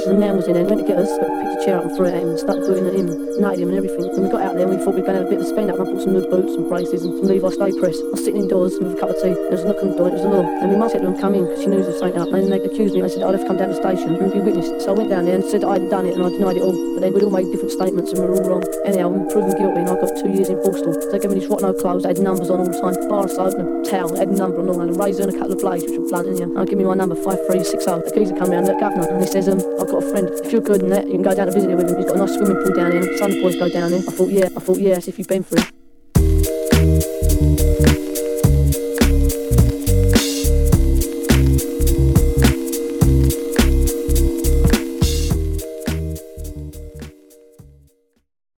And the man was in there, and went to get us, picked a chair up and threw it at him, and started doing it at him, nutted him and everything. And we got out there and we thought we were going to have a bit of a spend up, and I bought some new boots and braces and some Levi Stay Press. I was sitting indoors with a cup of tea, there was a knock on the door, it was the law. And my mum said to them, come in, because she knew there was something up. And then they accused me, they said I'd have to come down to the station and be witnessed. So I went down there and said that I hadn't done it, and I denied it all. But then we'd all made different statements and we were all wrong. Anyhow, we were proven guilty, and I got 2 years in Borstal. So they gave me these rotten old clothes, they had numbers on all the time, bar of soap and a towel, had a number on all, and a razor and a couple of blades, which were blunt, and I'll give me my number, 5360. The geezer come round, the governor, and he says, I've got a friend, if you're good in that, you can go down to visit him with him. He's got a nice swimming pool down here, and some of the boys go down there. I thought, yeah, as if you've been through it.